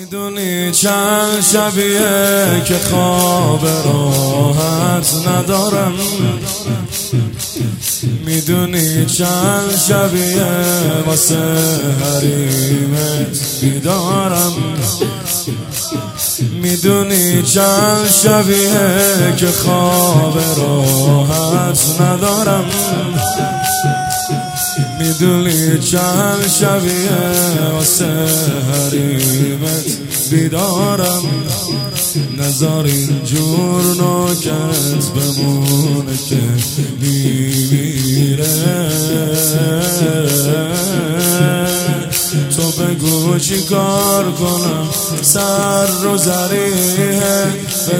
میدونی چند شبیه که خواب راحت ندارم، میدونی چند شبیه واسه حریمت بیدارم، میدونی چند شبیه که خواب راحت ندارم، میدونی چند شبیه واسه حریمت بیدارم. نذار اینجور نوکت بمونه که میمیره، تو بگو چی کار کنم سر رو زریه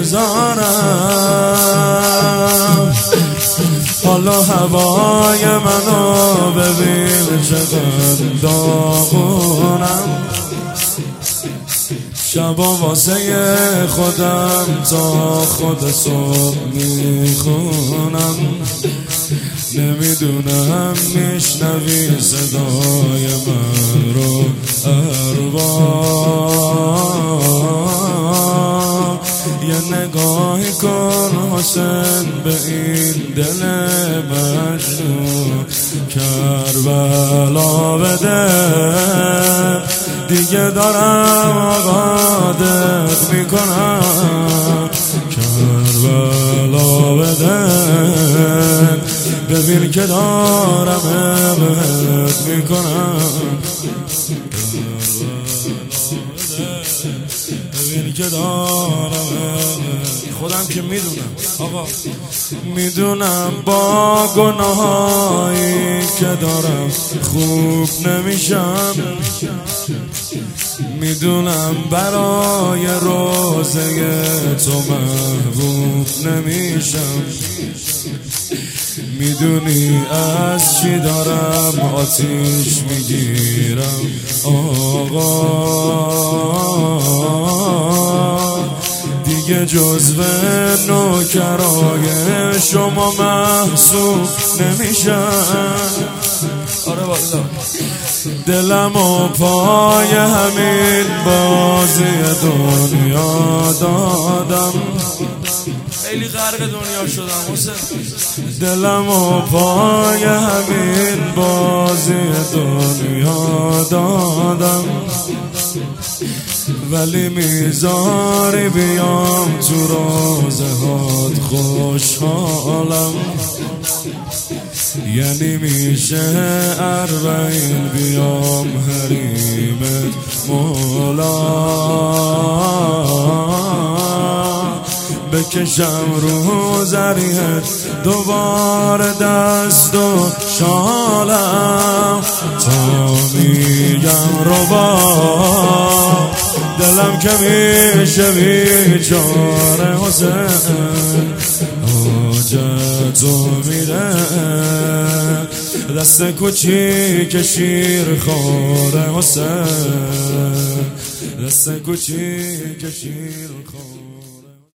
بذارم. حالا هوای منو ببین چقدر داغونم، شبا واسه خودم تا خود صبح میخونم. نمیدونم میشنوی صدای من رو ارباب، یه نگاهی کن حسین به این دل مجنون، کربلا بده دیگه دارم آبادت میکنم، کربلا بده ببین که دارم بهت میکنم، ببین که دارم. خودم که میدونم آقا، میدونم با گناهایی که دارم خوب نمیشم، میدونم برای روزه تو محبوب نمیشم، میدونی از چی دارم آتیش میگیرم آقا، دیگه جزو نوکرای شما محسوب نمیشم. آره والله دلم و پای همین بازی دنیا دادم، خیلی غرق دنیا شدم حسین، دلم و پای همین بازی دنیا دادم، ولی میذاری بیام تو روزه هات خوشحالم، یعنی میشه 40 بیام حریمت مولا، بکشم رو زریت دوباره دست و شالم، تا میگم ربا دلم که میشه بیچاره حسین، حاجتو میده دست کوچیک شیر خواره حسین، دست کوچیک شیر خواره.